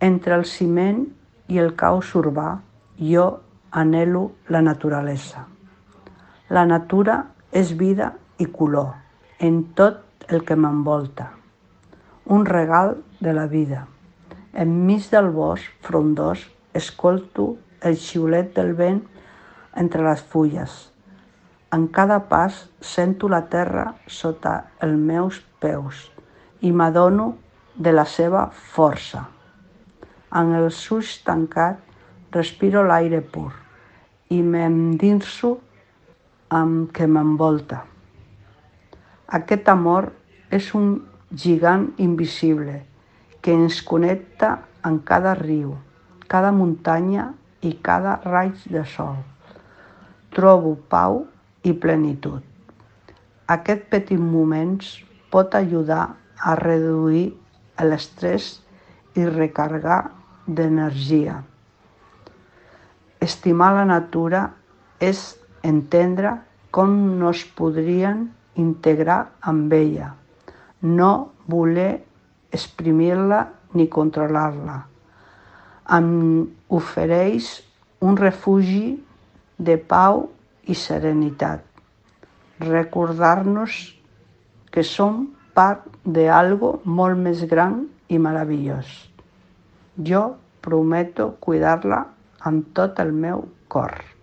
Entre el ciment i el caos urbà, jo anhelo la naturalesa. La natura és vida i color en tot el que m'envolta. Un regal de la vida. Enmig del bosc frondós escolto el xiulet del vent entre les fulles. En cada pas sento la terra sota els meus peus i m'adono de la seva força. Amb els ulls tancats respiro l'aire pur i m'endinso amb què m'envolta. Aquest amor és un gigant invisible que ens connecta amb cada riu, cada muntanya i cada raig de sol. Trobo pau i plenitud. Aquest petit moment pot ajudar a reduir l'estrès i recarregar d'energia. Estimar la natura és entendre com no es podrien integrar amb ella, no voler exprimir-la ni controlar-la. Em ofereix un refugi de pau i serenitat. Recordar-nos que som part d'algo molt més gran i meravellós. Jo prometo cuidar-la amb tot el meu cor.